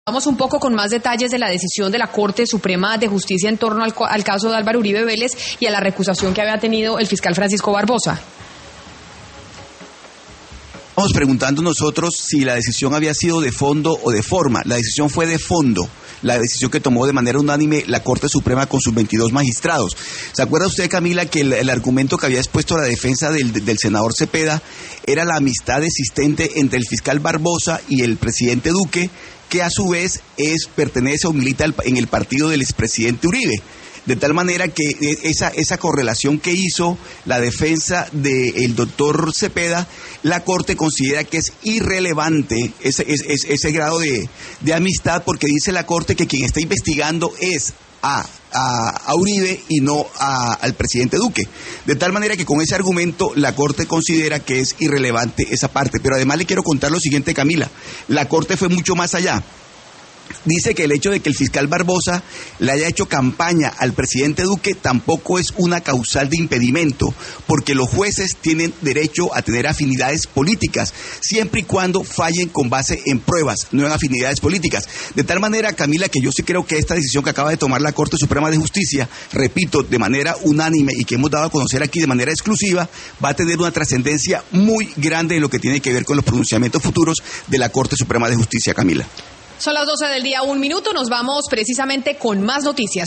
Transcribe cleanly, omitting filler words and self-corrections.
Vamos un poco con más detalles de la decisión de la Corte Suprema de Justicia en torno al caso de Álvaro Uribe Vélez y a la recusación que había tenido el fiscal Francisco Barbosa. Estamos preguntando nosotros si la decisión había sido de fondo o de forma. La decisión fue de fondo. La decisión que tomó de manera unánime la Corte Suprema con sus 22 magistrados. ¿Se acuerda usted, Camila, que el argumento que había expuesto la defensa del senador Cepeda era la amistad existente entre el fiscal Barbosa y el presidente Duque, que a su vez pertenece o milita en el partido del expresidente Uribe? De tal manera que esa correlación que hizo la defensa del doctor Cepeda, la Corte considera que es irrelevante ese grado de amistad, porque dice la Corte que quien está investigando es a Uribe y no al presidente Duque. De tal manera que con ese argumento la Corte considera que es irrelevante esa parte. Pero además le quiero contar lo siguiente, Camila. La Corte fue mucho más allá. Dice que el hecho de que el fiscal Barbosa le haya hecho campaña al presidente Duque tampoco es una causal de impedimento, porque los jueces tienen derecho a tener afinidades políticas, siempre y cuando fallen con base en pruebas, no en afinidades políticas. De tal manera, Camila, que yo sí creo que esta decisión que acaba de tomar la Corte Suprema de Justicia, repito, de manera unánime y que hemos dado a conocer aquí de manera exclusiva, va a tener una trascendencia muy grande en lo que tiene que ver con los pronunciamientos futuros de la Corte Suprema de Justicia, Camila. Son las 12 del día, 1 minuto, nos vamos precisamente con más noticias.